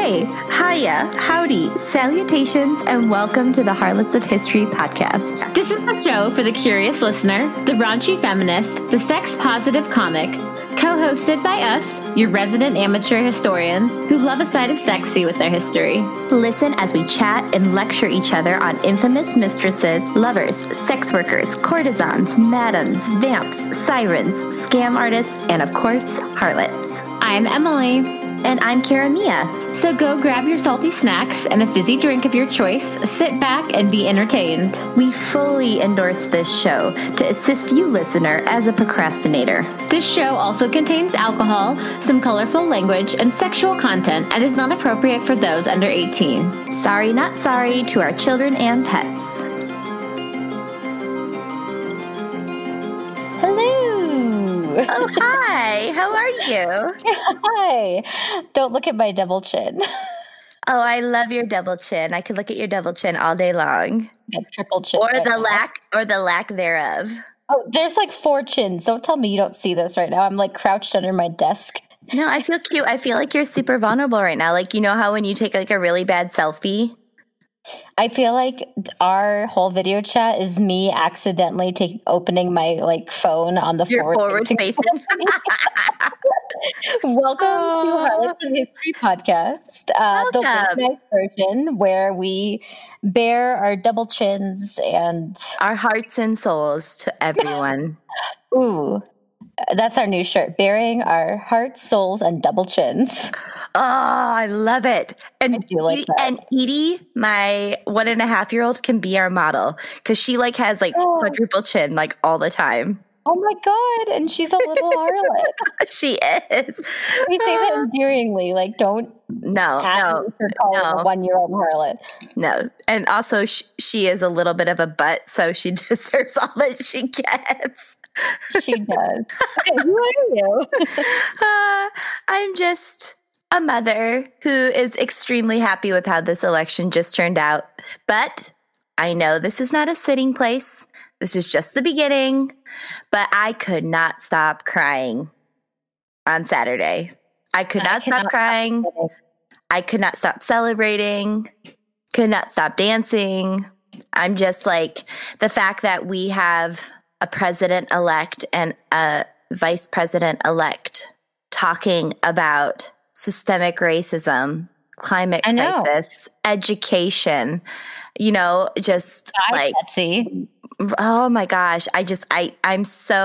Hey, hiya, howdy, salutations, and welcome to the Harlots of History podcast. This is the show for the curious listener, the raunchy feminist, the sex-positive comic, co-hosted by us, your resident amateur historians who love a side of sexy with their history. Listen as we chat and lecture each other on infamous mistresses, lovers, sex workers, courtesans, madams, vamps, sirens, scam artists, and of course, harlots. I'm Emily. And I'm Kara Mia. So go grab your salty snacks and a fizzy drink of your choice, sit back, and be entertained. We fully endorse this show to assist you, listener, as a procrastinator. This show also contains alcohol, some colorful language, and sexual content, and is not appropriate for those under 18. Sorry, not sorry to our children and pets. Oh, hi. How are you? Hi. Don't look at my double chin. Oh, I love your double chin. I could look at your double chin all day long. Triple chin. Or the lack thereof. Oh, there's like 4 chins. Don't tell me you don't see this right now. I'm like crouched under my desk. No, I feel cute. I feel like you're super vulnerable right now. Like, you know how when you take like a really bad selfie? I feel like our whole video chat is me accidentally opening my like phone on the forward facing. Welcome to Harlots of History podcast, the late night version where we bare our double chins and our hearts and souls to everyone. Ooh, that's our new shirt, bearing our hearts, souls, and double chins. Oh, I love it. And I do like that. And Edie, my 1.5-year-old, can be our model because she like has like quadruple chin like all the time. Oh my God. And she's a little harlot. She is. We say that endearingly. Like, don't no. A 1-year-old harlot. No. And also she is a little bit of a butt, so she deserves all that she gets. She does. Okay, who are you? I'm just a mother who is extremely happy with how this election just turned out. But I know this is not a sitting place. This is just the beginning. But I could not stop crying on Saturday. I could not stop crying. I could not stop celebrating. Could not stop dancing. I'm just like, the fact that we have a president-elect and a vice president-elect talking about systemic racism, climate crisis, education, just like, Betsy. Oh my gosh. I'm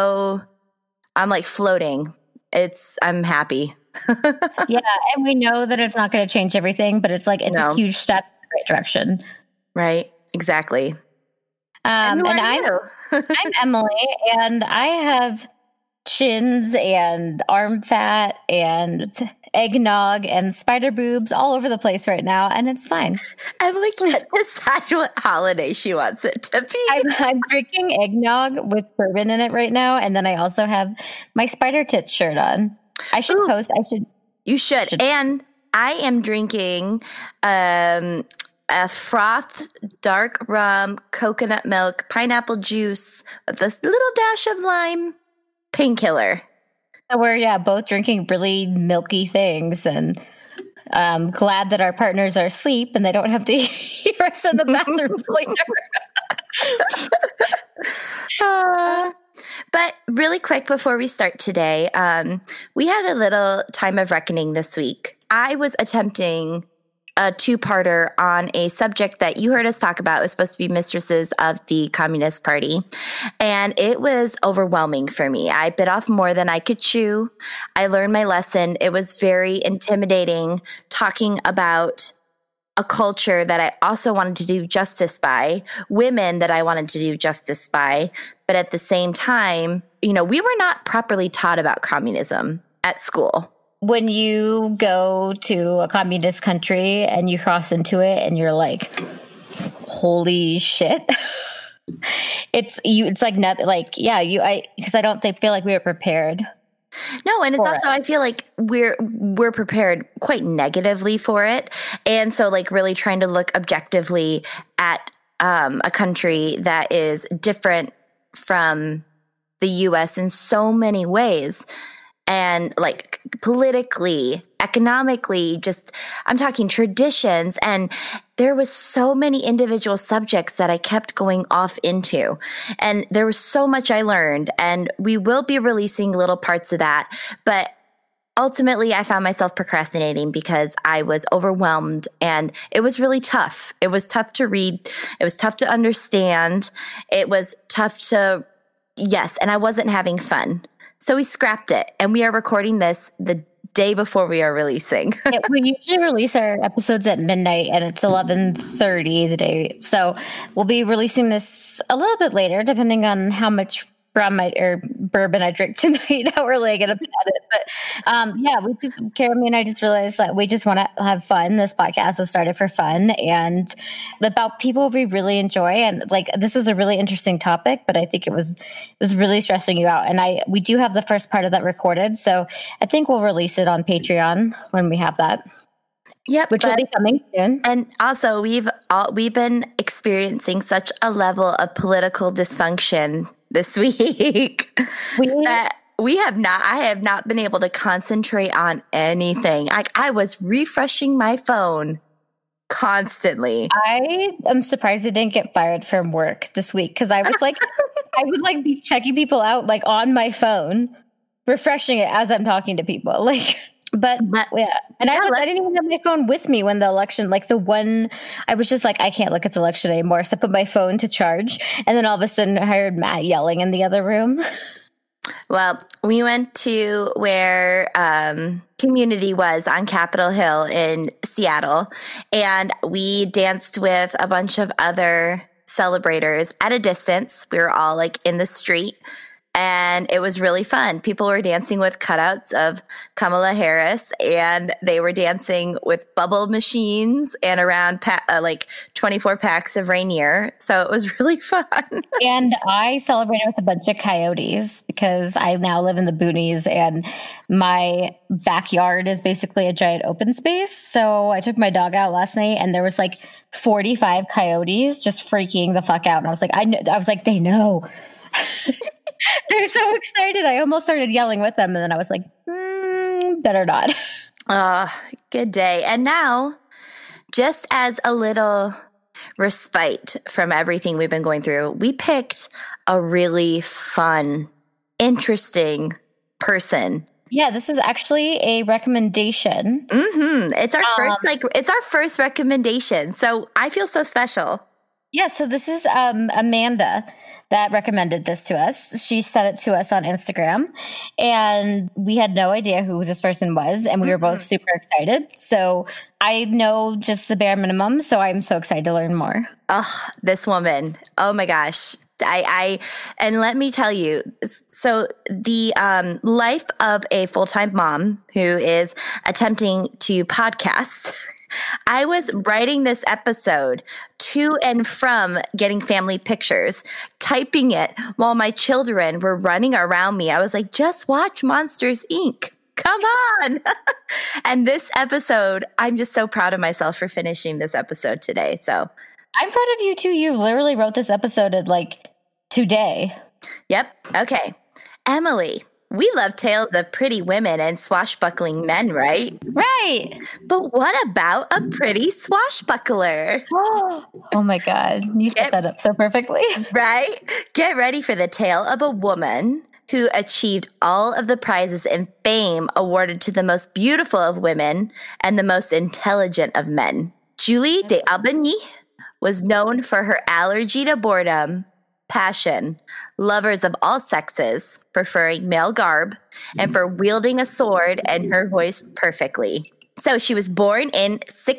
like floating. I'm happy. Yeah. And we know that it's not going to change everything, but it's a huge step in the right direction. Right. Exactly. And I'm Emily, and I have chins and arm fat and eggnog and spider boobs all over the place right now, and it's fine. Emily can't decide what holiday she wants it to be. I'm drinking eggnog with bourbon in it right now, and then I also have my spider tits shirt on. I should post. You should. And I am drinking a froth, dark rum, coconut milk, pineapple juice with this little dash of lime, painkiller. So we're both drinking really milky things, and I'm glad that our partners are asleep and they don't have to hear us in the bathrooms later. But really quick before we start today, we had a little time of reckoning this week. I was attempting a 2-parter on a subject that you heard us talk about. It was supposed to be mistresses of the Communist Party. And it was overwhelming for me. I bit off more than I could chew. I learned my lesson. It was very intimidating talking about a culture that I also wanted to do justice by, women that I wanted to do justice by. But at the same time, we were not properly taught about communism at school. When you go to a communist country and you cross into it and you're like, holy shit. It's like nothing, because I don't feel like we were prepared. No, and it's also, I feel like we're prepared quite negatively for it. And so like really trying to look objectively at a country that is different from the US in so many ways and like politically, economically, just I'm talking traditions. And there was so many individual subjects that I kept going off into. And there was so much I learned. And we will be releasing little parts of that. But ultimately, I found myself procrastinating because I was overwhelmed and it was really tough. It was tough to read. It was tough to understand. It was tough to, yes, and I wasn't having fun. So we scrapped it, and we are recording this the day before we are releasing. Yeah, we usually release our episodes at midnight, and it's 11:30 the day. So we'll be releasing this a little bit later, depending on how much bourbon I drink tonight, how early I get up at it. But yeah, Jeremy and I just realized that we just want to have fun. This podcast was started for fun and about people we really enjoy. And like, this was a really interesting topic, but I think it was really stressing you out. And we do have the first part of that recorded. So I think we'll release it on Patreon when we have that. Yep, which will be coming soon. And also, we've been experiencing such a level of political dysfunction this week that I have not been able to concentrate on anything. I was refreshing my phone constantly. I am surprised I didn't get fired from work this week because I was like, I would like be checking people out like on my phone, refreshing it as I'm talking to people, like. But yeah, and I didn't even have my phone with me when the election, I was just like, I can't look at the election anymore. So I put my phone to charge, and then all of a sudden I heard Matt yelling in the other room. Well, we went to where Community was on Capitol Hill in Seattle, and we danced with a bunch of other celebrators at a distance. We were all like in the street. And it was really fun. People were dancing with cutouts of Kamala Harris, and they were dancing with bubble machines and around 24 packs of Rainier. So it was really fun. And I celebrated with a bunch of coyotes because I now live in the boonies, and my backyard is basically a giant open space. So I took my dog out last night, and there was like 45 coyotes just freaking the fuck out. And I was like, they know. They're so excited. I almost started yelling with them, and then I was like, better not. Good day. And now, just as a little respite from everything we've been going through, we picked a really fun, interesting person. Yeah, this is actually a recommendation. Mm-hmm. It's our first recommendation. So I feel so special. Yeah, so this is Amanda that recommended this to us. She sent it to us on Instagram, and we had no idea who this person was, and we were both super excited. So I know just the bare minimum, so I'm so excited to learn more. Oh, this woman. Oh my gosh. And let me tell you, so the life of a full-time mom who is attempting to podcast. I was writing this episode to and from getting family pictures, typing it while my children were running around me. I was like, just watch Monsters, Inc. Come on. And this episode, I'm just so proud of myself for finishing this episode today. So I'm proud of you too. You literally wrote this episode at today. Yep. Okay. Emily. We love tales of pretty women and swashbuckling men, right? Right. But what about a pretty swashbuckler? Oh my God. You set that up so perfectly. Right? Get ready for the tale of a woman who achieved all of the prizes and fame awarded to the most beautiful of women and the most intelligent of men. Julie d'Aubigny was known for her allergy to boredom, passion, lovers of all sexes, preferring male garb, and for wielding a sword and her voice perfectly. So she was born in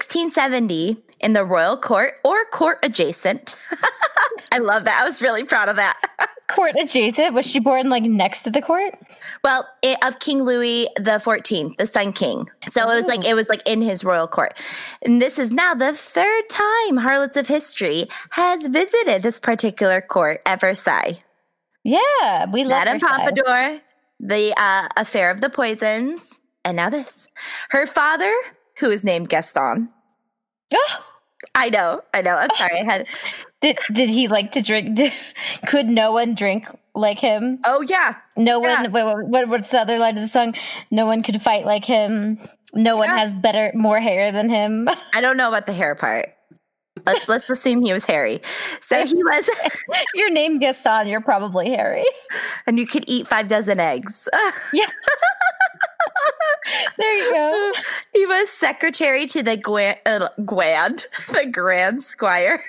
1670 in the royal court or court adjacent. I love that. I was really proud of that. Court adjacent? Was she born next to the court? Well, of King Louis the 14th, the Sun King. So it was in his royal court. And this is now the third time Harlots of History has visited this particular court at Versailles. Yeah, we love Madame Pompadour, the Affair of the Poisons, and now this. Her father, who is named Gaston. Oh, I know. I'm sorry. I had. Did he like to drink? Could no one drink like him. Oh yeah. No one. What's the other line of the song? No one could fight like him. No one has more hair than him. I don't know about the hair part. Let's assume he was hairy. So he was. Your name Gaston, you're probably hairy. And you could eat 5 dozen eggs. Yeah. There you go. He was secretary to the the Grand Squire.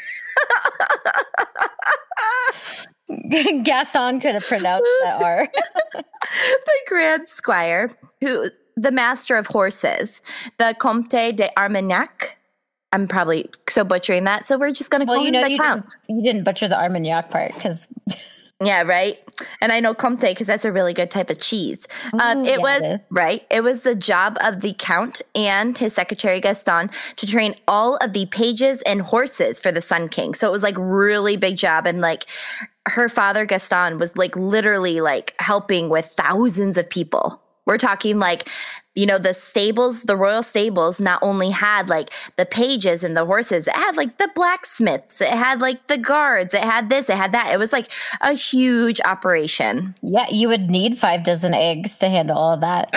Gaston could have pronounced that R. The Grand Squire, the master of horses, the Comte de Armagnac. I'm probably so butchering that. So we're just going to call him the Count. You didn't butcher the Armagnac part because... Yeah, right. And I know Comte because that's a really good type of cheese. It was the job of the Count and his secretary Gaston to train all of the pages and horses for the Sun King. So it was like really big job. And like her father Gaston was like literally like helping with thousands of people. We're talking like, you know, the royal stables not only had like the pages and the horses, it had like the blacksmiths, it had like the guards, it had this, it had that. It was like a huge operation. Yeah, you would need 5 dozen eggs to handle all of that.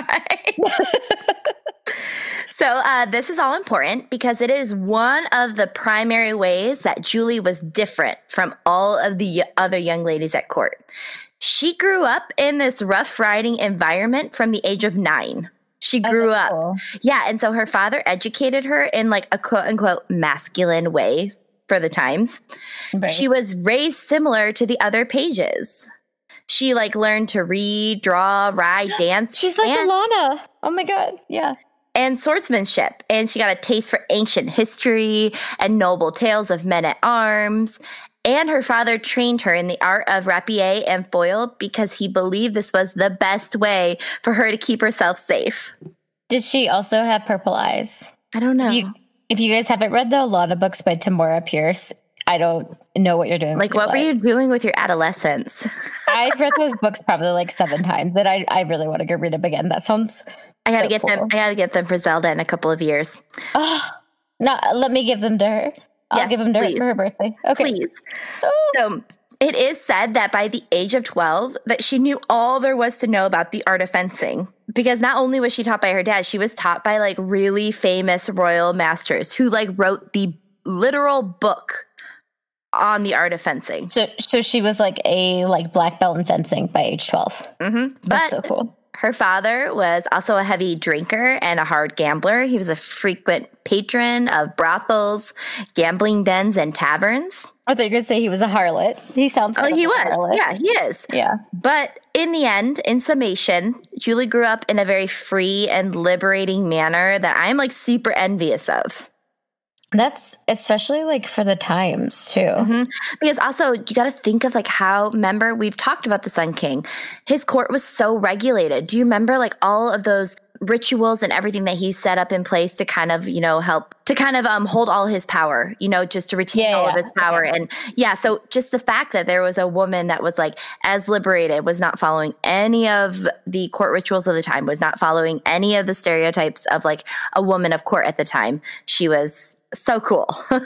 So this is all important because it is one of the primary ways that Julie was different from all of the other young ladies at court. She grew up in this rough riding environment from the age of 9. She grew up. Cool. Yeah. And so her father educated her in like a quote unquote masculine way for the times. Right. She was raised similar to the other pages. She like learned to read, draw, ride, dance. She's like Alana. Oh my God. Yeah. And swordsmanship. And she got a taste for ancient history and noble tales of men at arms. And her father trained her in the art of rapier and foil because he believed this was the best way for her to keep herself safe. Did she also have purple eyes? I don't know. If you guys haven't read the Alana books by Tamora Pierce, I don't know what you're doing. Like, what were you doing with your adolescence? I've read those books probably like 7 times, and I really want to go read them again. That sounds. I gotta get them. I gotta get them for Zelda in a couple of years. Oh, no! Let me give them to her. I'll give them to her for her birthday. Okay. Please. Oh. So it is said that by the age of 12 that she knew all there was to know about the art of fencing. Because not only was she taught by her dad, she was taught by like really famous royal masters who like wrote the literal book on the art of fencing. So she was like a black belt in fencing by age 12. Mm-hmm. That's so cool. Her father was also a heavy drinker and a hard gambler. He was a frequent patron of brothels, gambling dens, and taverns. I thought you were going to say he was a harlot. He sounds like he was. Harlot. Yeah, he is. Yeah. But in the end, in summation, Julie grew up in a very free and liberating manner that I'm like super envious of. That's especially like for the times too. Mm-hmm. Because also you got to think of like how, remember, we've talked about the Sun King. His court was so regulated. Do you remember like all of those rituals and everything that he set up in place to kind of, you know, help to kind of hold all his power, you know, just to retain all of his power. Okay. And so just the fact that there was a woman that was like as liberated, was not following any of the court rituals of the time, was not following any of the stereotypes of like a woman of court at the time. She was so cool.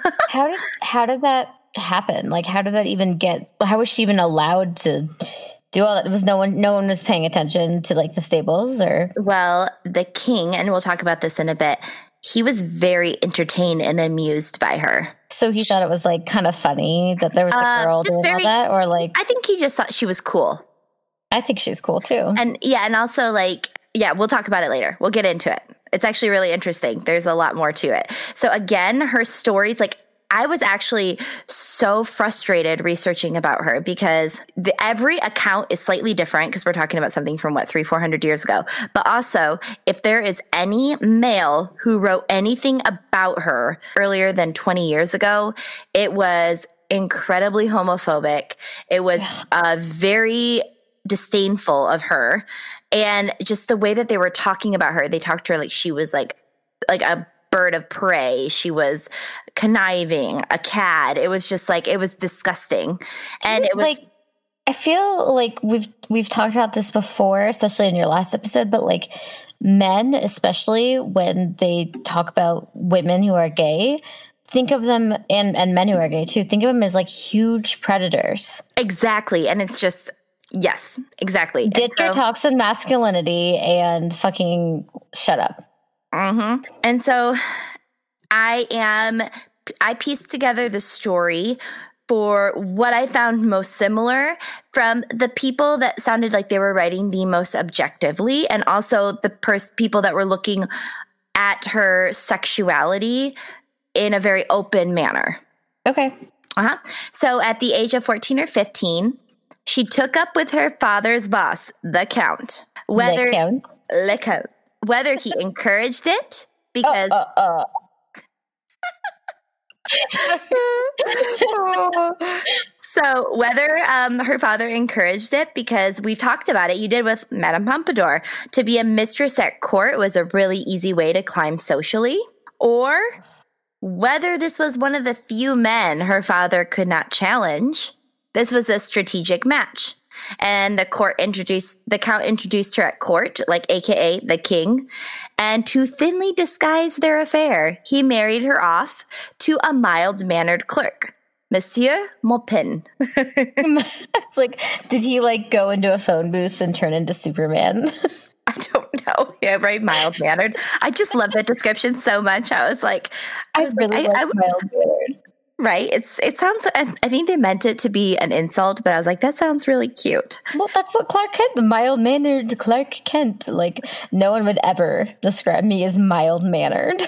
How did that happen? Like, how did that even how was she even allowed to do all that? Was no one was paying attention to like the stables or? Well, the king, and we'll talk about this in a bit, he was very entertained and amused by her. So he thought it was like kind of funny that there was a girl doing all that, or like? I think he just thought she was cool. I think she's cool too. And also like, we'll talk about it later. We'll get into it. It's actually really interesting. There's a lot more to it. So again, her stories, like I was actually so frustrated researching about her because every account is slightly different because we're talking about something from 300-400 years ago. But also, if there is any male who wrote anything about her earlier than 20 years ago, it was incredibly homophobic. It was very disdainful of her. And just the way that they were talking about her, they talked to her like she was like a bird of prey. She was conniving, a cad. It was just like, it was disgusting. And it was like, I feel like we've talked about this before, especially in your last episode, but like men, especially when they talk about women who are gay, think of them, and men who are gay too, think of them as like huge predators. Exactly. And it's just, Yes, exactly. Ditch your toxic masculinity and fucking shut up. Mm-hmm. And so I pieced together the story for what I found most similar from the people that sounded like they were writing the most objectively, and also the people that were looking at her sexuality in a very open manner. Okay. So at the age of 14 or 15, she took up with her father's boss, the Count. Whether he encouraged it, because so whether her father encouraged it, because we've talked about it, you did with Madame Pompadour, to be a mistress at court was a really easy way to climb socially, or whether this was one of the few men her father could not challenge. This was a strategic match. And the Count introduced her at court, like AKA the king. And to thinly disguise their affair, he married her off to a mild-mannered clerk, Monsieur Maupin. It's like, did he like go into a phone booth and turn into Superman? I don't know. Yeah, right. Mild-mannered. I just love that description so much. I was like, I really like mild-mannered. Right. It sounds, I think they meant it to be an insult, but I was like, that sounds really cute. Well, that's what Clark Kent, the mild-mannered Clark Kent. Like, no one would ever describe me as mild-mannered.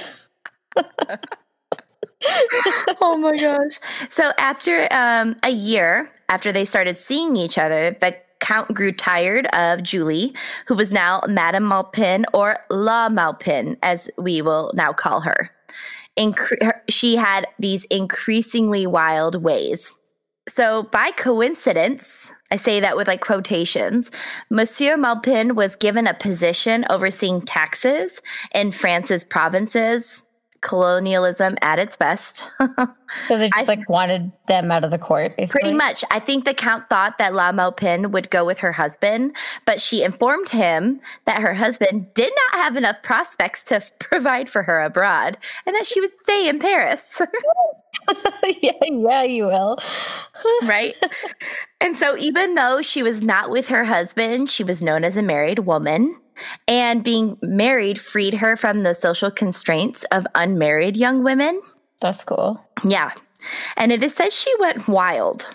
Oh my gosh. So after a year after they started seeing each other, the Count grew tired of Julie, who was now Madame Maupin, or La Maupin, as we will now call her. She had these increasingly wild ways. So by coincidence, I say that with like quotations, Monsieur Maupin was given a position overseeing taxes in France's provinces. Colonialism at its best. So they just wanted them out of the court, basically? Pretty much. I think the Count thought that La Maupin would go with her husband, but she informed him that her husband did not have enough prospects to provide for her abroad, and that she would stay in Paris. Yeah, you will. Right? And so even though she was not with her husband, she was known as a married woman. And being married freed her from the social constraints of unmarried young women. That's cool. Yeah. And it is said she went wild.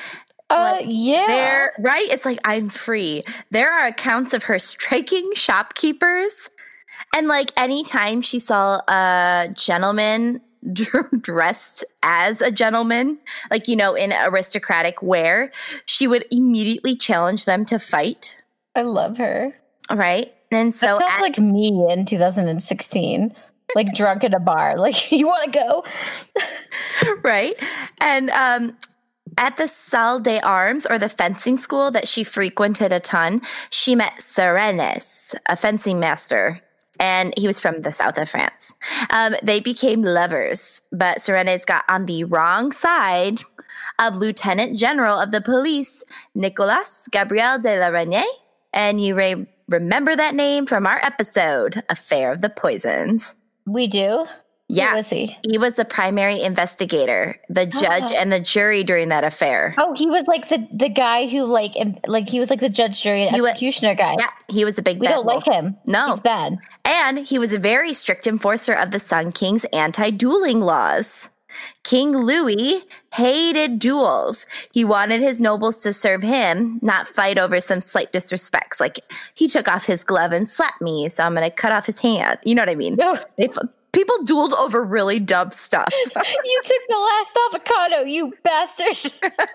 Yeah. Right? It's like, I'm free. There are accounts of her striking shopkeepers. And like anytime she saw a gentleman dressed as a gentleman, like, you know, in aristocratic wear, she would immediately challenge them to fight. I love her. Right. And so that sounds like me in 2016, like drunk at a bar. Like, you want to go? Right. And at the Salle des Armes, or the fencing school that she frequented a ton, she met Serenes, a fencing master. And he was from the south of France. They became lovers, but Serenes got on the wrong side of Lieutenant General of the police, Nicolas Gabriel de la Reynie. And you remember that name from our episode, Affair of the Poisons. We do? Yeah. Who was he? He was the primary investigator, the judge, and the jury during that affair. Oh, he was like the guy who like he was like the judge, jury, and executioner guy. Yeah, he was a big bad We don't wolf. like him. No. He's bad. And he was a very strict enforcer of the Sun King's anti-dueling laws. King Louis hated duels. He wanted his nobles to serve him, not fight over some slight disrespects. Like, he took off his glove and slapped me, so I'm going to cut off his hand. You know what I mean? People dueled over really dumb stuff. You took the last avocado, you bastard.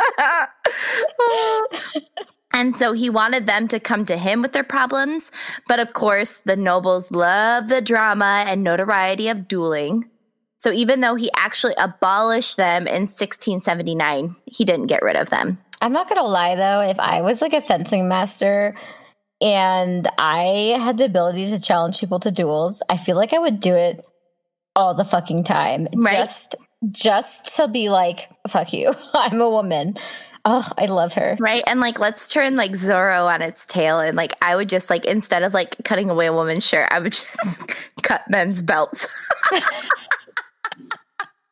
And so he wanted them to come to him with their problems. But of course, the nobles love the drama and notoriety of dueling. So even though he actually abolished them in 1679, he didn't get rid of them. I'm not going to lie, though. If I was like a fencing master and I had the ability to challenge people to duels, I feel like I would do it all the fucking time. Right. Just to be like, fuck you. I'm a woman. Oh, I love her. Right. And like, let's turn like Zorro on its tail. And like, I would just like, instead of like cutting away a woman's shirt, I would just cut men's belts.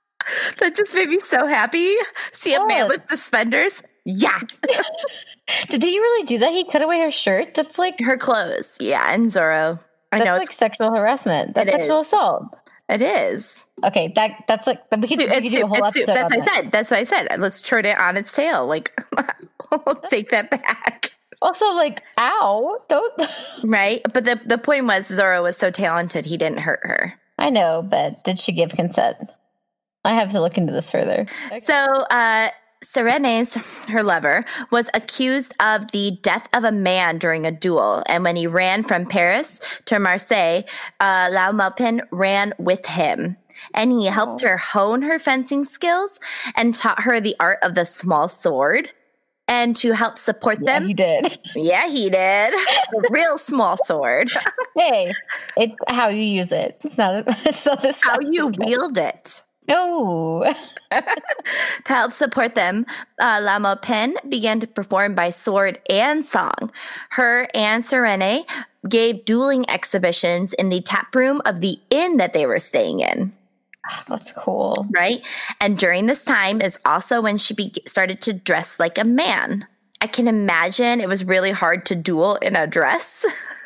That just made me so happy. See a man with suspenders? Yeah. Did he really do that? He cut away her shirt? That's like Her clothes. Yeah, and Zorro. I know like sexual harassment. That's sexual assault. It is. Okay, that's like we could do a whole episode on that. That's what I said. Let's turn it on its tail. Like, we'll take that back. Also, like, ow, don't. Right? But the point was Zorro was so talented he didn't hurt her. I know, but did she give consent? I have to look into this further. Okay. So, Serenes, her lover, was accused of the death of a man during a duel. And when he ran from Paris to Marseille, Lau Maupin ran with him. And he helped her hone her fencing skills and taught her the art of the small sword. And to help support them. He did. Yeah, he did. A real small sword. Hey, it's how you use it. It's not this. How you wield it. No. To help support them, La Maupin began to perform by sword and song. Her and Serene gave dueling exhibitions in the tap room of the inn that they were staying in. That's cool. Right? And during this time is also when she started to dress like a man. I can imagine it was really hard to duel in a dress.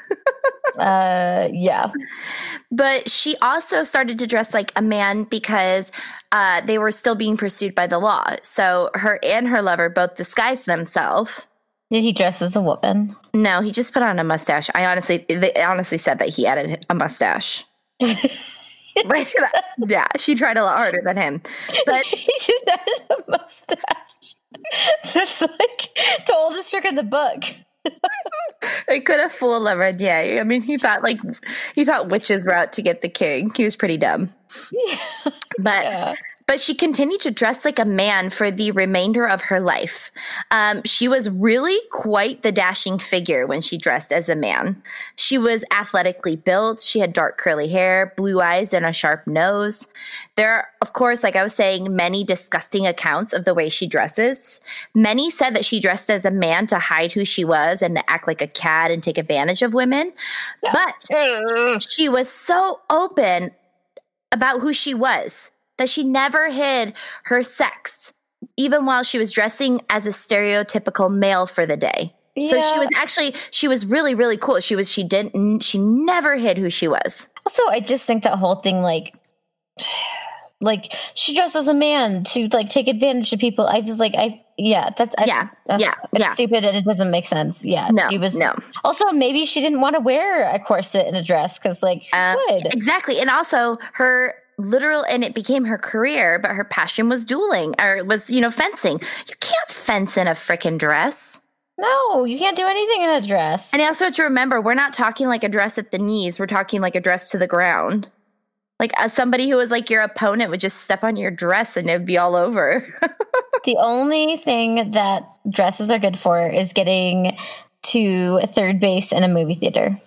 Yeah. But she also started to dress like a man because they were still being pursued by the law. So her and her lover both disguised themselves. Did he dress as a woman? No, he just put on a mustache. They honestly said that he added a mustache. Like, yeah, she tried a lot harder than him. But he just added a mustache. That's like the oldest trick in the book. It could have fooled everyone. Yeah, I mean, he thought witches were out to get the king. He was pretty dumb. Yeah. But she continued to dress like a man for the remainder of her life. She was really quite the dashing figure when she dressed as a man. She was athletically built. She had dark curly hair, blue eyes, and a sharp nose. There are, of course, like I was saying, many disgusting accounts of the way she dresses. Many said that she dressed as a man to hide who she was and to act like a cat and take advantage of women. But she was so open about who she was that she never hid her sex, even while she was dressing as a stereotypical male for the day. Yeah. So she was really, really cool. She never hid who she was. Also, I just think that whole thing, like she dressed as a man to like take advantage of people. I was like, it's stupid and it doesn't make sense. Yeah, no. Also, maybe she didn't want to wear a corset and a dress because, like, she would. Exactly, and also and it became her career, but her passion was dueling or was, fencing. You can't fence in a freaking dress. No, you can't do anything in a dress. And also to remember, we're not talking like a dress at the knees. We're talking like a dress to the ground. Like somebody who was like your opponent would just step on your dress and it would be all over. The only thing that dresses are good for is getting to third base in a movie theater.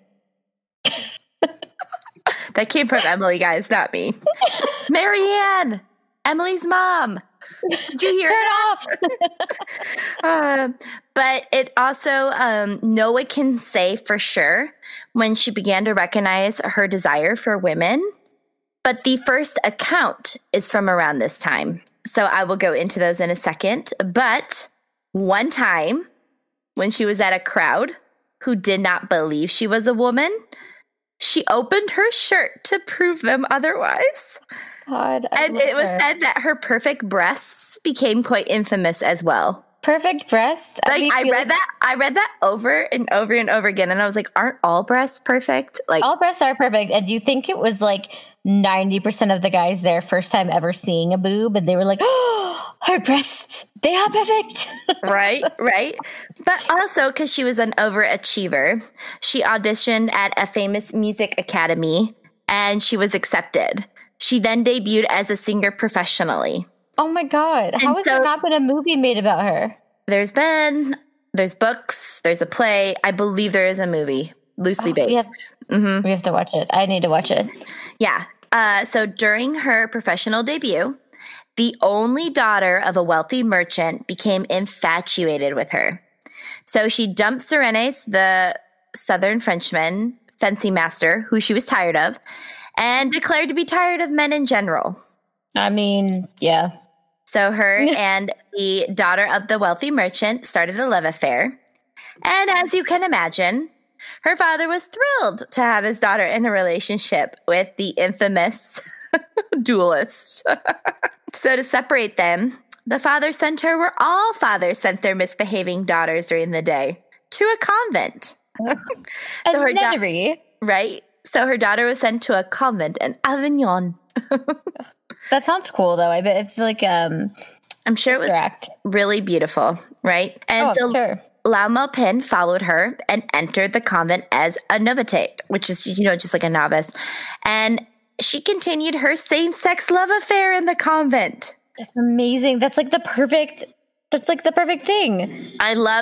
That came from Emily, guys, not me. Marianne, Emily's mom. Did you hear? Turn off. But it also, Noah can say for sure when she began to recognize her desire for women. But the first account is from around this time. So I will go into those in a second. But one time when she was at a crowd who did not believe she was a woman, she opened her shirt to prove them otherwise. God, and it was said that her perfect breasts became quite infamous as well. Perfect breast? I read that over and over and over again, and I was like, aren't all breasts perfect? Like, all breasts are perfect. And do you think it was like 90% of the guys there first time ever seeing a boob, and they were like, oh, her breasts, they are perfect. Right. But also because she was an overachiever, she auditioned at a famous music academy, and she was accepted. She then debuted as a singer professionally. Oh my God. How has there not been a movie made about her? There's books, there's a play. I believe there is a movie, loosely based. We have to watch it. I need to watch it. Yeah. So during her professional debut, the only daughter of a wealthy merchant became infatuated with her. So she dumped Serenes, the Southern Frenchman fencing master, who she was tired of, and declared to be tired of men in general. I mean, yeah. So her and the daughter of the wealthy merchant started a love affair. And as you can imagine, her father was thrilled to have his daughter in a relationship with the infamous duelist. So to separate them, the father sent her where all fathers sent their misbehaving daughters during the day, to a convent. A nunnery. Right? So her daughter was sent to a convent in Avignon. That sounds cool, though. I bet it's like I'm sure it was really beautiful, right? And sure. Lao Maupin followed her and entered the convent as a novitiate, which is, just like a novice. And she continued her same-sex love affair in the convent. That's amazing. That's like the perfect thing. I love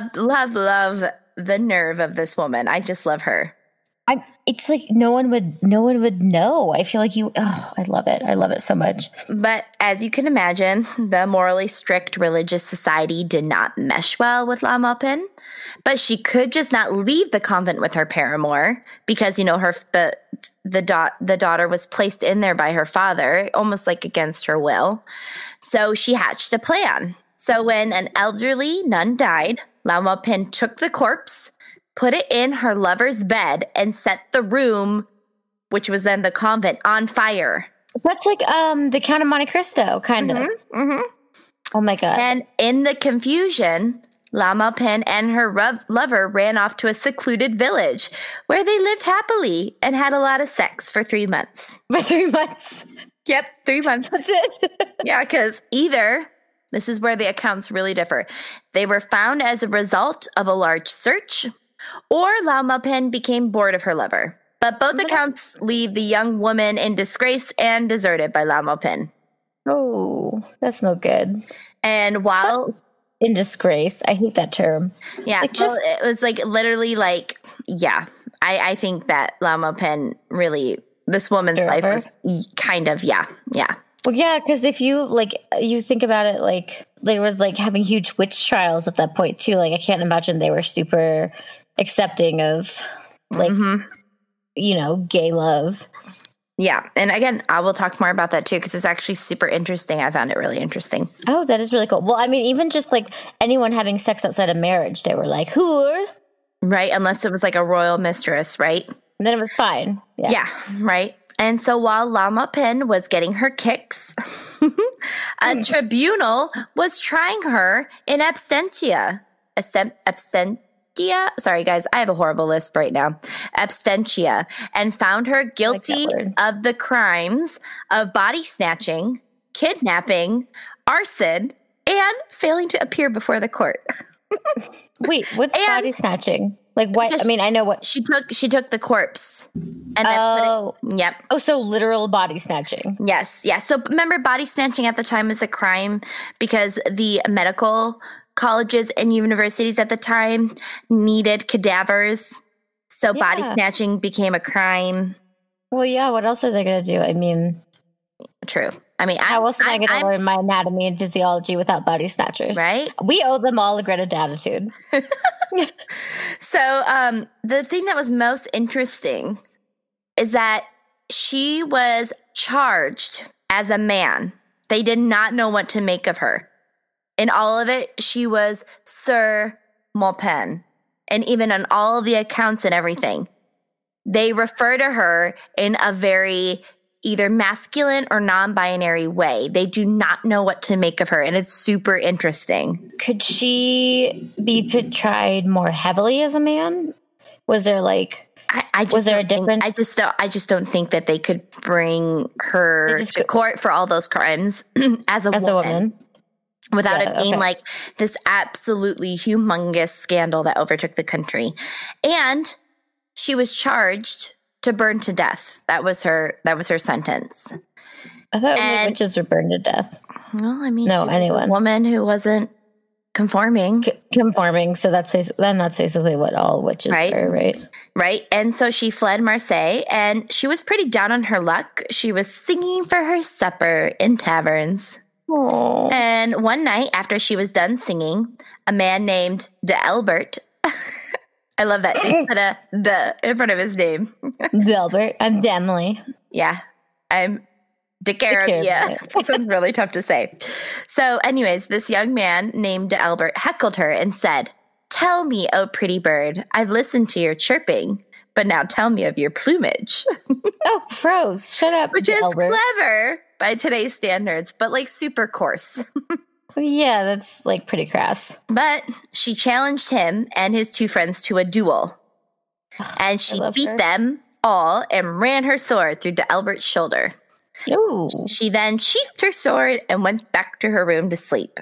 the nerve of this woman. I just love her. It's like no one would know. I feel like I love it. I love it so much. But as you can imagine, the morally strict religious society did not mesh well with Lao Maupin. But she could just not leave the convent with her paramour because, the daughter was placed in there by her father, almost like against her will. So she hatched a plan. So when an elderly nun died, Lao Maupin took the corpse, put it in her lover's bed, and set the room, which was then the convent, on fire. That's like the Count of Monte Cristo, kind of. Mm-hmm. Oh my God. And in the confusion, Lao Maupin and her lover ran off to a secluded village where they lived happily and had a lot of sex for 3 months. For 3 months? Yep, 3 months. That's it. Yeah, because either, this is where the accounts really differ, they were found as a result of a large search, or Lao Maupin became bored of her lover. But both accounts leave the young woman in disgrace and deserted by Lao Maupin. Oh, that's no good. And while... in disgrace. I hate that term. Yeah, it was like literally like, yeah. I think that Lao Maupin really, this woman's life was kind of, yeah. Well, yeah, because if you think about it, like there was like having huge witch trials at that point too. Like I can't imagine they were super accepting of like, gay love. Yeah. And again, I will talk more about that too, because it's actually super interesting. I found it really interesting. Oh, that is really cool. Well, I mean, even just like anyone having sex outside of marriage, they were like, who? Right. Unless it was like a royal mistress, right? And then it was fine. Yeah. Right. And so while Lao Maupin was getting her kicks, a tribunal was trying her in absentia. Sorry, guys, I have a horrible lisp right now. Absentia, and found her guilty of the crimes of body snatching, kidnapping, arson, and failing to appear before the court. Wait, what's body snatching? Like what? I mean, I know what she took the corpse and then put it. Yep. Oh, so literal body snatching. Yes. Yeah. So remember, body snatching at the time was a crime because the medical colleges and universities at the time needed cadavers. So body snatching became a crime. Well, yeah. What else are they going to do? I mean, true. I mean, how else am I going to learn my anatomy and physiology without body snatchers? Right. We owe them all a Greta attitude. So the thing that was most interesting is that she was charged as a man. They did not know what to make of her. In all of it, she was Sir Maupin. And even on all the accounts and everything, they refer to her in a very either masculine or non-binary way. They do not know what to make of her, and it's super interesting. Could she be portrayed more heavily as a man? Was there like... was there a difference? I just don't think that they could bring her to court for all those crimes as a woman. Without it being like this absolutely humongous scandal that overtook the country. And she was charged to burn to death. That was her sentence. I thought only witches were burned to death. Well, I mean, no, anyone. A woman who wasn't conforming. So that's basically what all witches are, right? Right. And so she fled Marseille, and she was pretty down on her luck. She was singing for her supper in taverns. Aww. And one night after she was done singing, a man named D'Albert, I love that he put a "the" in front of his name. D'Albert, I'm Demily. Yeah, I'm DeCarabia. This is really tough to say. So anyways, this young man named D'Albert heckled her and said, "Tell me, oh pretty bird, I've listened to your chirping, but now tell me of your plumage." Oh, gross. Shut up, Which is Albert. clever by today's standards, but like super coarse. Yeah, that's like pretty crass. But she challenged him and his two friends to a duel. And she beat them all and ran her sword through D'Albert's shoulder. Ooh. She then sheathed her sword and went back to her room to sleep.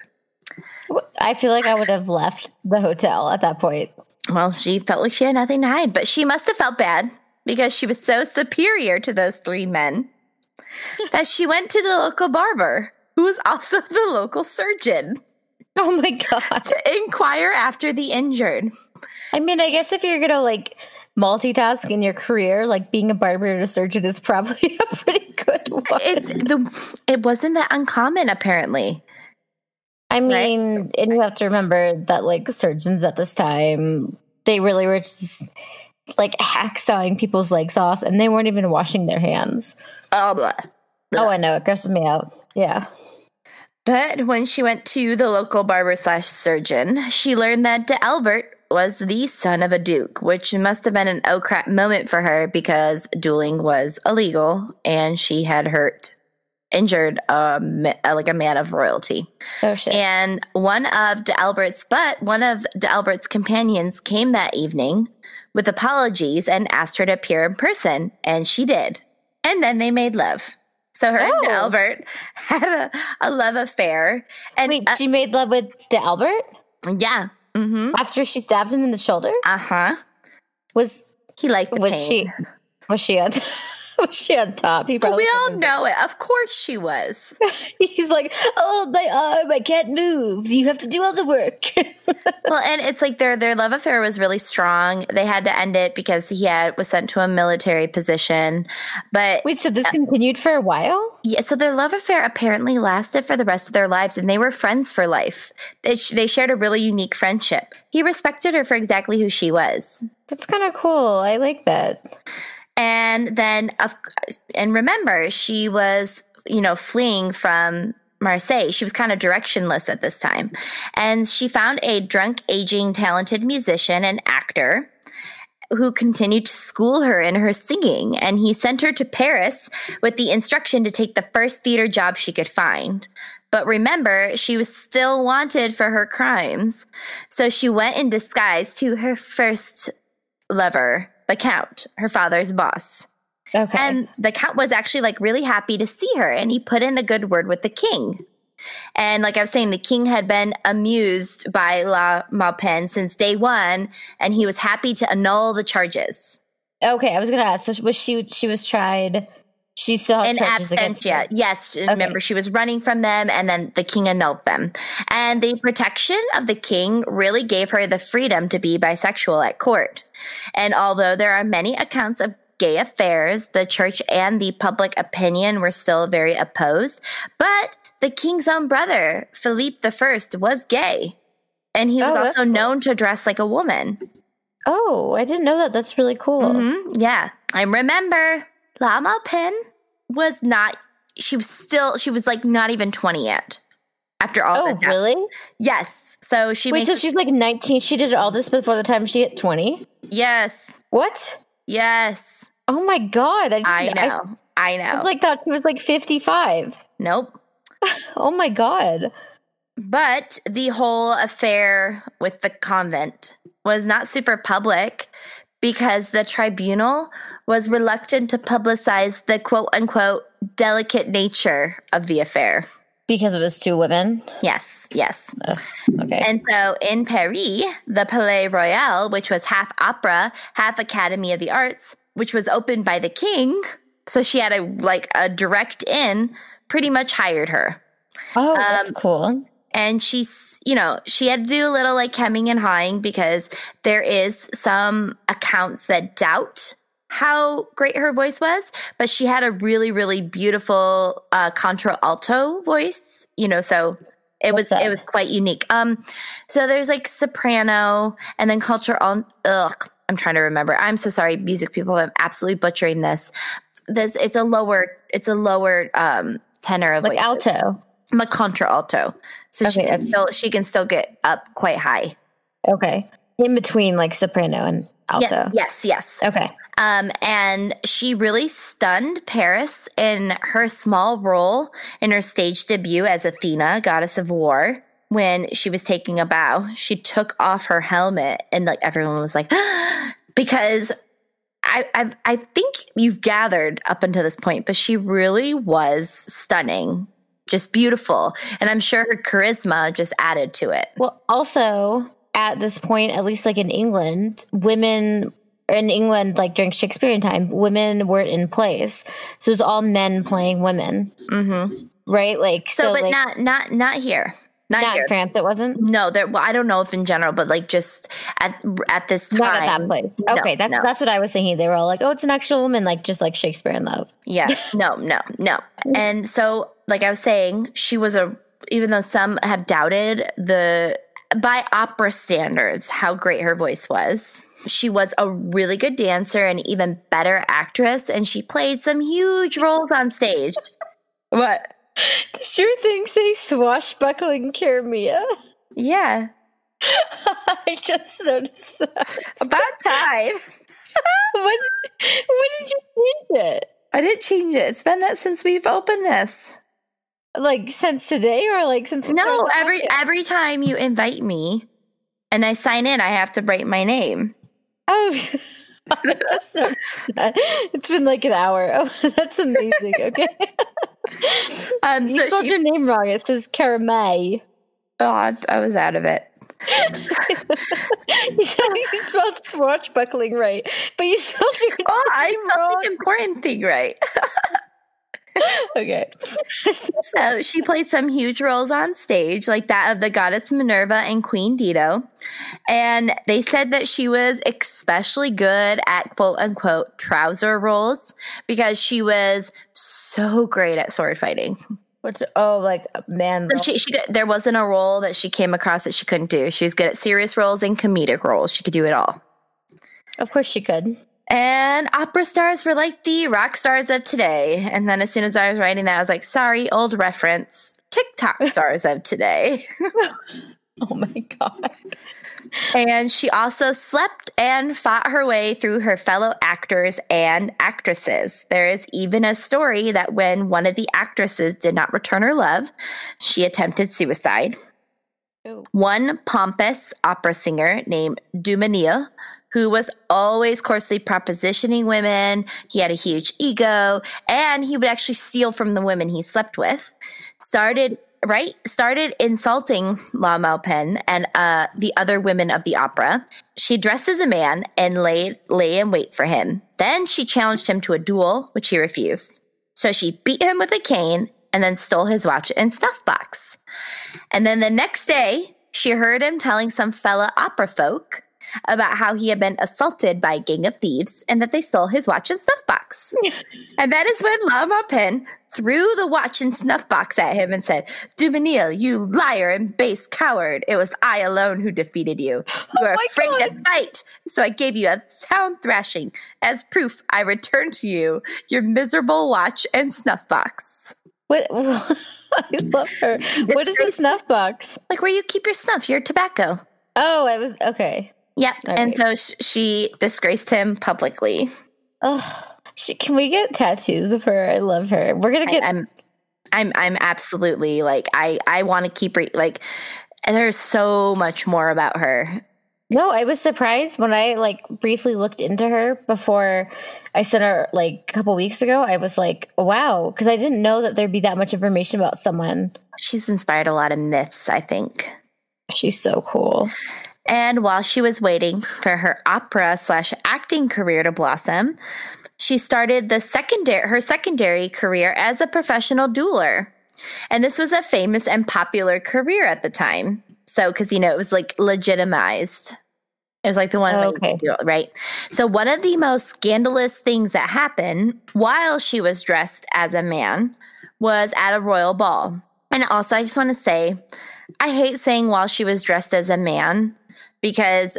I feel like I would have left the hotel at that point. Well, she felt like she had nothing to hide, but she must have felt bad because she was so superior to those three men that she went to the local barber, who was also the local surgeon. Oh my God. To inquire after the injured. I mean, I guess if you're going to like multitask in your career, like being a barber and a surgeon is probably a pretty good one. It wasn't that uncommon, apparently. I mean, right? And you have to remember that like surgeons at this time, they really were just like hacksawing people's legs off, and they weren't even washing their hands. Oh, blah. Oh, I know. It grosses me out. Yeah. But when she went to the local barber/surgeon, she learned that D'Albert was the son of a duke, which must have been an oh crap moment for her because dueling was illegal and she had injured like a man of royalty. Oh shit. And one of D'Albert's companions came that evening with apologies and asked her to appear in person, and she did. And then they made love. So her and D'Albert had a love affair. And wait, she made love with D'Albert? Yeah. Mm-hmm. After she stabbed him in the shoulder? Uh-huh. He liked the pain. Was she on top? He probably we all know it. Of course she was. He's like, oh, my arm, I can't move. You have to do all the work. Well, and it's like their love affair was really strong. They had to end it because he was sent to a military position. But wait, so this continued for a while? Yeah, so their love affair apparently lasted for the rest of their lives, and they were friends for life. They shared a really unique friendship. He respected her for exactly who she was. That's kind of cool. I like that. And then, and remember, she was, fleeing from Marseille. She was kind of directionless at this time. And she found a drunk, aging, talented musician and actor who continued to school her in her singing. And he sent her to Paris with the instruction to take the first theater job she could find. But remember, she was still wanted for her crimes. So she went in disguise to her first lover, the Count, her father's boss. Okay. And the Count was actually like really happy to see her, and he put in a good word with the king. And like I was saying, the king had been amused by La Maupin since day one, and he was happy to annul the charges. Okay, I was going to ask, so she was tried, she still had charges against her? Yes, remember, she was running from them, and then the king annulled them. And the protection of the king really gave her the freedom to be bisexual at court. And although there are many accounts of gay affairs, the church and the public opinion were still very opposed. But the king's own brother, Philippe I, was gay. And he was also known to dress like a woman. Oh, I didn't know that. That's really cool. Mm-hmm. Yeah. I remember La Maupin was not, she was like not even 20 yet. After all this. Oh, really? Yes. So so she's like 19. She did all this before the time she hit 20? Yes. What? Yes. Oh my God. I know. I thought she was like 55. Nope. Oh my God. But the whole affair with the convent was not super public because the tribunal was reluctant to publicize the quote unquote delicate nature of the affair. Because it was two women? Yes. Okay. And so in Paris, the Palais Royal, which was half opera, half Academy of the Arts, which was opened by the king, so she had a direct in, pretty much hired her. Oh, that's cool. And she had to do a little like hemming and hawing because there is some accounts that doubt how great her voice was, but she had a really, really beautiful contralto voice, so it was quite unique. So there's like soprano and then I'm trying to remember. I'm so sorry, music people. I'm absolutely butchering this. It's a lower tenor of like alto. A contralto. So she can still get up quite high. Okay. In between like soprano and alto. Yes. Okay. And she really stunned Paris in her small role in her stage debut as Athena, goddess of war. When she was taking a bow, she took off her helmet, and like everyone was like, because I think you've gathered up until this point, but she really was stunning, just beautiful, and I'm sure her charisma just added to it. Well, also at this point, at least like in England, women in England, like during Shakespearean time, women weren't in plays, so it was all men playing women, right? Like So, but like, not here. Not here. in France, it wasn't. No, there. Well, I don't know if in general, but like just at this time, Not at that place. No, Okay, that's what I was thinking. They were all like, "Oh, it's an actual woman," like just like Shakespeare in Love. Yeah, no. And so, like I was saying, she was even though some have doubted by opera standards how great her voice was, she was a really good dancer and even better actress, and she played some huge roles on stage. What? Does your thing say swashbuckling Karamia? Yeah. I just noticed that. About time. When did you change it? I didn't change it. It's been that since we've opened this. Like since today, or like since we No, started the podcast? every time you invite me and I sign in, I have to write my name. Oh, I just noticed that. It's been like an hour. Oh, that's amazing. Okay. You So spelled your name wrong. It says Caramay. Oh, I was out of it. You spelled swashbuckling right, but you spelled your Oh, I name spelled wrong. the important thing right. Okay. So she played some huge roles on stage, like that of the goddess Minerva and Queen Dido. And they said that she was especially good at quote unquote trouser roles because she was so great at sword fighting. Like man. There wasn't a role that she came across that she couldn't do. She was good at serious roles and comedic roles. She could do it all. Of course she could. And opera stars were like the rock stars of today. And then as soon as I was writing that, I was like, sorry, old reference. TikTok stars of today. Oh my God. And she also slept and fought her way through her fellow actors and actresses. There is even a story that when one of the actresses did not return her love, she attempted suicide. Oh. One pompous opera singer named Dumesnil, who was always coarsely propositioning women, he had a huge ego, and he would actually steal from the women he slept with, started insulting La Malpen and the other women of the opera. She dressed as a man and lay in wait for him. Then she challenged him to a duel, which he refused. So she beat him with a cane and then stole his watch and snuff box. And then the next day, she heard him telling some fellow opera folk about how he had been assaulted by a gang of thieves and that they stole his watch and snuff box. And that is when La Malpen threw the watch and snuff box at him and said, Dumesnil, you liar and base coward. It was I alone who defeated you. You were afraid to fight, so I gave you a sound thrashing. As proof, I returned to you your miserable watch and snuff box. What? I love her. What is the snuff box? Like where you keep your snuff, your tobacco. Oh, I was okay. Yep. All and right. so she disgraced him publicly. Oh, can we get tattoos of her? I love her. We're gonna get. I'm absolutely like I want to keep like. There's so much more about her. No, I was surprised when I like briefly looked into her before I sent her like a couple weeks ago. I was like, wow, because I didn't know that there'd be that much information about someone. She's inspired a lot of myths, I think. She's so cool. And while she was waiting for her opera/acting career to blossom, she started her secondary career as a professional dueler. And this was a famous and popular career at the time. So, because, it was like legitimized. It was like the one way you could do it, right? So one of the most scandalous things that happened while she was dressed as a man was at a royal ball. And also, I just want to say, I hate saying while she was dressed as a man, because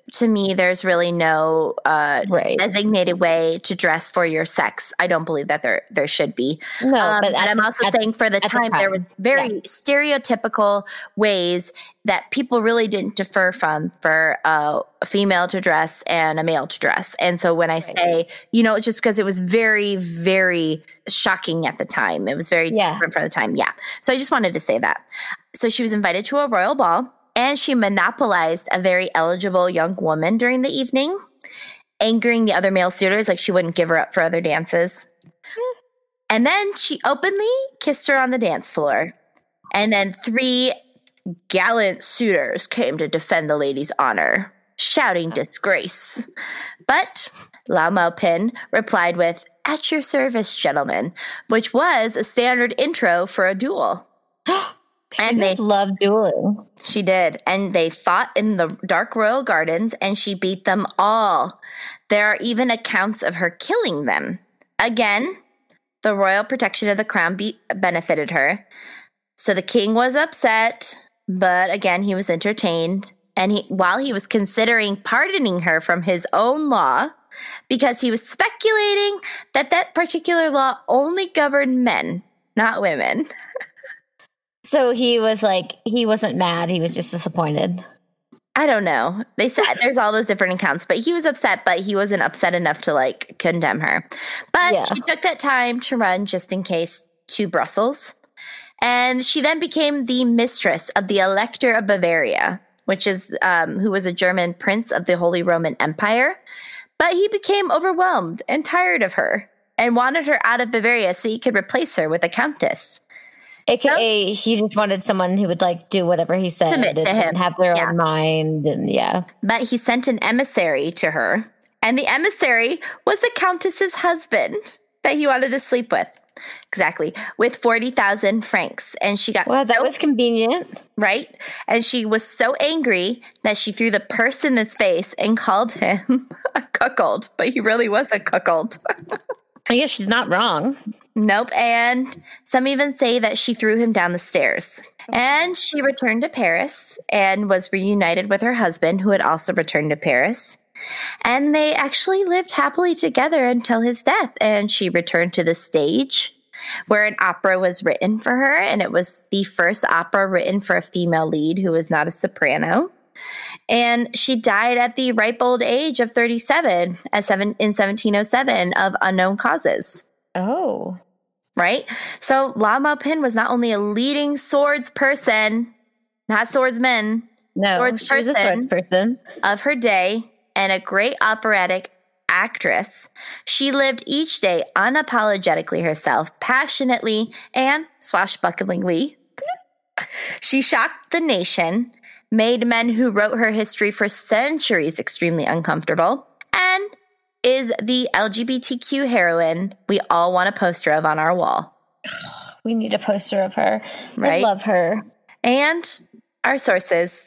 to me, there's really no Right. designated way to dress for your sex. I don't believe that there should be. No, but I'm also saying for the time, there was very stereotypical ways that people really didn't differ from for a female to dress and a male to dress. And so when I say, it's just because it was very, very shocking at the time. It was very different for the time. Yeah. So I just wanted to say that. So she was invited to a royal ball, and she monopolized a very eligible young woman during the evening, angering the other male suitors, like she wouldn't give her up for other dances. And then she openly kissed her on the dance floor. And then 3 gallant suitors came to defend the lady's honor, shouting disgrace. But Lao Mao Pin replied with, "At your service, gentlemen," which was a standard intro for a duel. And they loved dueling. She did. And they fought in the dark royal gardens, and she beat them all. There are even accounts of her killing them. Again, the royal protection of the crown benefited her. So the king was upset, but again, he was entertained. And while he was considering pardoning her from his own law, because he was speculating that particular law only governed men, not women. So he was like, he wasn't mad. He was just disappointed. I don't know. They said there's all those different accounts, but he was upset, but he wasn't upset enough to condemn her. But she took that time to run just in case to Brussels. And she then became the mistress of the Elector of Bavaria, which is who was a German prince of the Holy Roman Empire. But he became overwhelmed and tired of her and wanted her out of Bavaria so he could replace her with a countess. AKA, he just wanted someone who would do whatever he said. Submit to him. And have their own mind. And But he sent an emissary to her. And the emissary was the countess's husband that he wanted to sleep with. Exactly. With 40,000 francs. And she got that was convenient. Right? And she was so angry that she threw the purse in his face and called him a cuckold. But he really was a cuckold. I guess she's not wrong. Nope. And some even say that she threw him down the stairs. And she returned to Paris and was reunited with her husband, who had also returned to Paris. And they actually lived happily together until his death. And she returned to the stage, where an opera was written for her. And it was the first opera written for a female lead who was not a soprano. And she died at the ripe old age of 37 in 1707 of unknown causes. Oh. Right? So Lao Mao Pin was not only a leading swords person, not swordsman, she was a swords person of her day, and a great operatic actress. She lived each day unapologetically herself, passionately and swashbucklingly. She shocked the nation, made men who wrote her history for centuries extremely uncomfortable, and is the LGBTQ heroine we all want a poster of on our wall. We need a poster of her. Right? I love her. And our sources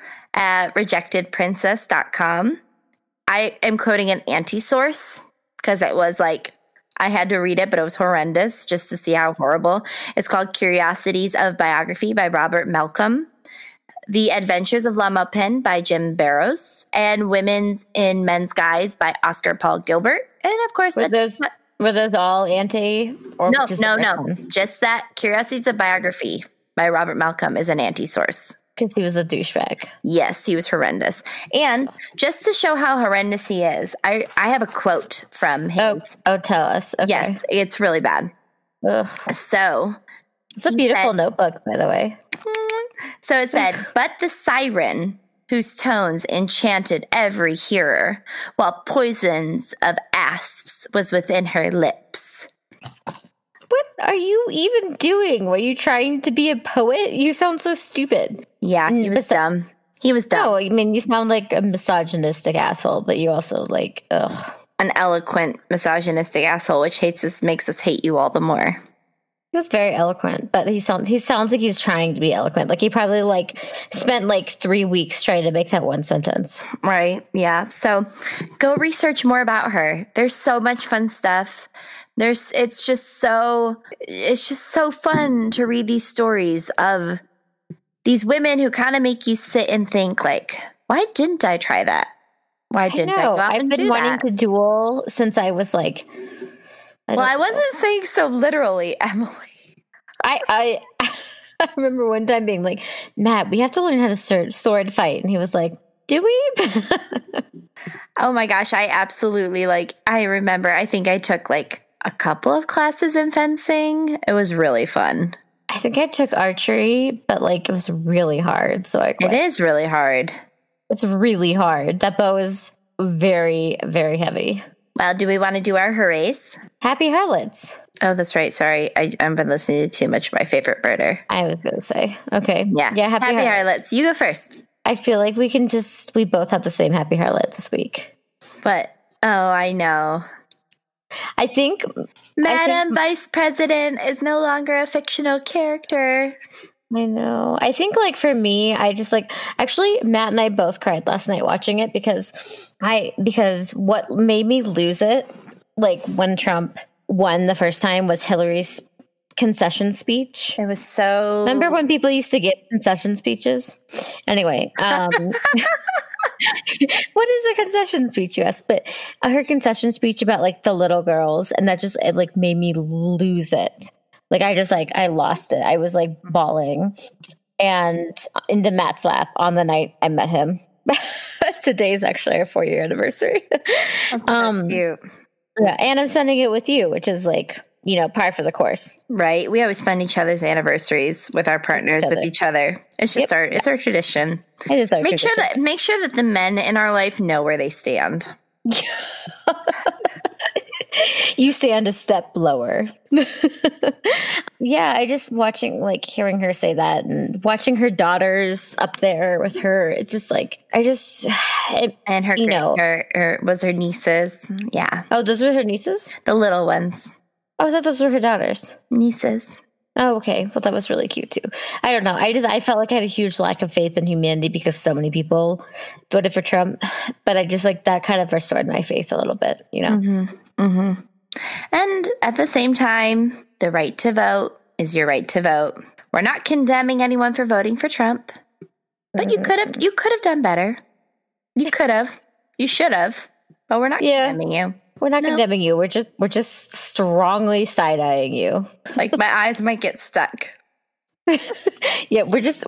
at rejectedprincess.com. I am quoting an anti-source because it was I had to read it, but it was horrendous just to see how horrible. It's called Curiosities of Biography by Robert Malcolm. The Adventures of Lao Mao Pin by Jim Barrows, and Women's in Men's Guise by Oscar Paul Gilbert. And of course, were those all anti? Or no. Just that Curiosities of Biography by Robert Malcolm is an anti-source. Because he was a douchebag. Yes, he was horrendous. And just to show how horrendous he is, I have a quote from him. Oh, tell us. Okay. Yes, it's really bad. Ugh. So it's a beautiful notebook, by the way. So it said, but the siren, whose tones enchanted every hearer, while poisons of asps was within her lips. What are you even doing? Were you trying to be a poet? You sound so stupid. Yeah, he was dumb. He was dumb. No, I mean, you sound like a misogynistic asshole, but you also ugh. An eloquent misogynistic asshole, which makes us hate you all the more. He was very eloquent, but he sounds like he's trying to be eloquent. He probably spent 3 weeks trying to make that one sentence. Right. Yeah. So go research more about her. There's so much fun stuff. It's just so fun to read these stories of these women who kind of make you sit and think why didn't I try that? Why didn't I go off I've and been do wanting that? to duel since I was like. I wasn't saying so literally, Emily. I remember one time being like, Matt, we have to learn how to sword fight, and he was like, do we? Oh my gosh, I absolutely I remember. I think I took like a couple of classes in fencing. It was really fun. I think I took archery, but like it was really hard. So I quit. It is really hard. It's really hard. That bow is very, very heavy. Well, do we want to do our hoorays? Happy Harlots. Oh, that's right. Sorry. I've been listening to too much of my favorite birder. I was going to say. Okay. Yeah. Happy Harlots. You go first. I feel like we both have the same Happy Harlot this week. But, oh, I know. I think Madam Vice President is no longer a fictional character. I know. I think like for me, I just actually Matt and I both cried last night watching it because what made me lose it, like when Trump won the first time, was Hillary's concession speech. It was so. Remember when people used to give concession speeches? Anyway, what is a concession speech, you ask? But her concession speech about like the little girls, and that just it made me lose it. Like I lost it. I was like bawling, and into Matt's lap on the night I met him. Today's actually our 4-year anniversary. Cute. Yeah, and I'm spending it with you, which is like, par for the course. Right. We always spend each other's anniversaries with our partners, with each other. It's just it's our tradition. It is our tradition. Make sure that the men in our life know where they stand. You stand a step lower. Yeah, I just hearing her say that and watching her daughters up there with her. It just and her was her nieces. Yeah. Oh, those were her nieces? The little ones. Oh, I thought those were her daughters. Nieces. Oh, okay. Well, that was really cute too. I don't know. I felt like I had a huge lack of faith in humanity because so many people voted for Trump. But I just that kind of restored my faith a little bit, Mm-hmm. Mm-hmm. And at the same time, the right to vote is your right to vote. We're not condemning anyone for voting for Trump, but you could have done better. You could have. You should have. But we're not condemning you. We're not condemning you. We're just strongly side-eyeing you. Like my eyes might get stuck. Yeah, we're just.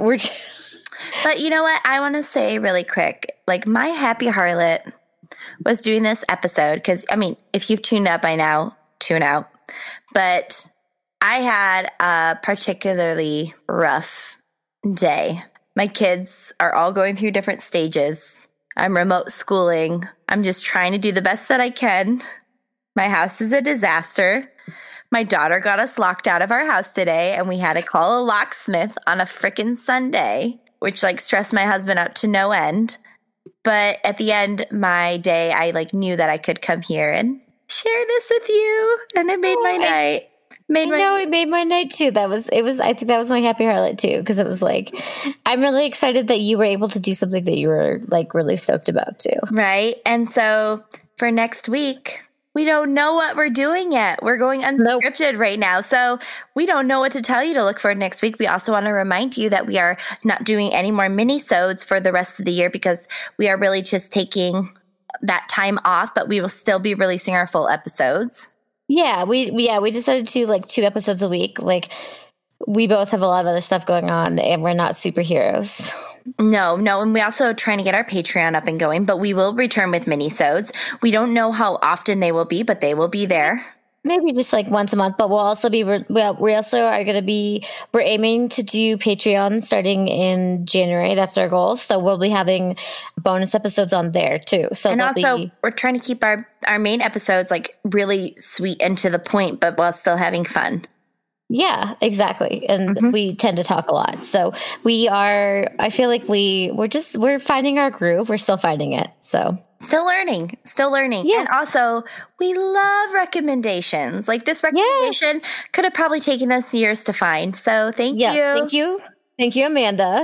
But you know what? I want to say really quick, my Happy Harlot was doing this episode because, if you've tuned out by now, tune out. But I had a particularly rough day. My kids are all going through different stages. I'm remote schooling. I'm just trying to do the best that I can. My house is a disaster. My daughter got us locked out of our house today, and we had to call a locksmith on a frickin' Sunday, which stressed my husband out to no end. But at the end of my day, I knew that I could come here and share this with you, and it made my night. It made my night too. I think that was my Happy Harlot too, because it was I'm really excited that you were able to do something that you were really stoked about too. Right. And so for next week, we don't know what we're doing yet. We're going unscripted right now. So we don't know what to tell you to look for next week. We also want to remind you that we are not doing any more mini-sodes for the rest of the year because we are really just taking that time off, but we will still be releasing our full episodes. Yeah, we decided to 2 episodes a week. We both have a lot of other stuff going on, and we're not superheroes. No, and we also are trying to get our Patreon up and going, but we will return with mini-sodes. We don't know how often they will be, but they will be there. Maybe just once a month, but we'll also be, we also are going to be, we're aiming to do Patreon starting in January. That's our goal. So we'll be having bonus episodes on there too. So and also we're trying to keep our main episodes really sweet and to the point, but while still having fun. Yeah, exactly. And we tend to talk a lot. So I feel like we're finding our groove. We're still finding it. So Still learning. Yeah. And also, we love recommendations. This recommendation could have probably taken us years to find. So thank you. Thank you. Thank you, Amanda.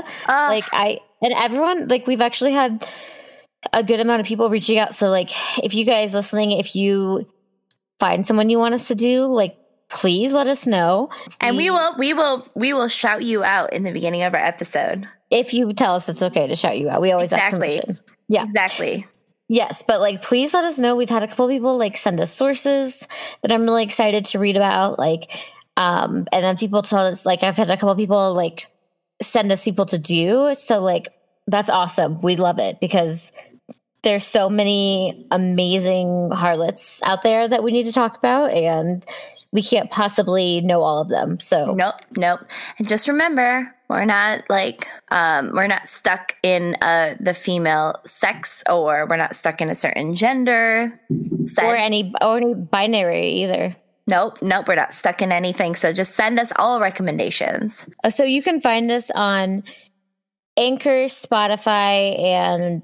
And everyone, we've actually had a good amount of people reaching out. So if you guys listening, if you find someone you want us to do, please let us know. And we will shout you out in the beginning of our episode. If you tell us it's okay to shout you out. We always ask permission. Yeah. Exactly. Yes, but like, please let us know. We've had a couple people like send us sources that I'm really excited to read about. Like, and then people told us, like, I've had a couple people like send us people to do. So like, that's awesome. We love it because there's so many amazing harlots out there that we need to talk about, and we can't possibly know all of them. So nope. And just remember, we're not like we're not stuck in the female sex, or we're not stuck in a certain gender or any binary either. Nope, we're not stuck in anything. So just send us all recommendations. So you can find us on Anchor, Spotify, and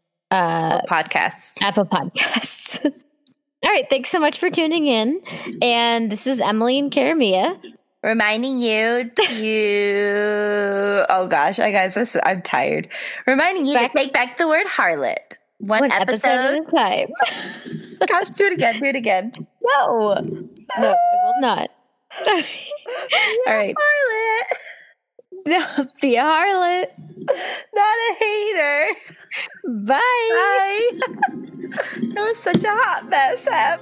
Apple Podcasts. All right, thanks so much for tuning in. And this is Emily and Karamia. Reminding you to, oh gosh, guys, I'm tired. Reminding you to take back the word harlot. One episode at a time. Gosh, do it again. No, it will not. All right. Harlot. No, be a harlot. Not a hater. Bye. That was such a hot mess, Em.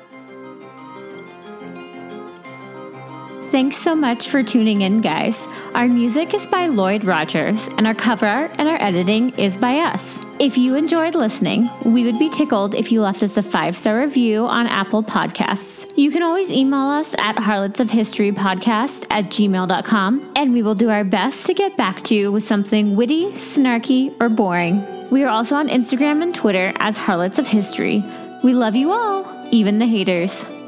Thanks so much for tuning in, guys. Our music is by Lloyd Rogers, and our cover art and our editing is by us. If you enjoyed listening, we would be tickled if you left us a 5-star review on Apple Podcasts. You can always email us at harlotsofhistorypodcast@gmail.com, and we will do our best to get back to you with something witty, snarky, or boring. We are also on Instagram and Twitter as Harlots of History. We love you all, even the haters.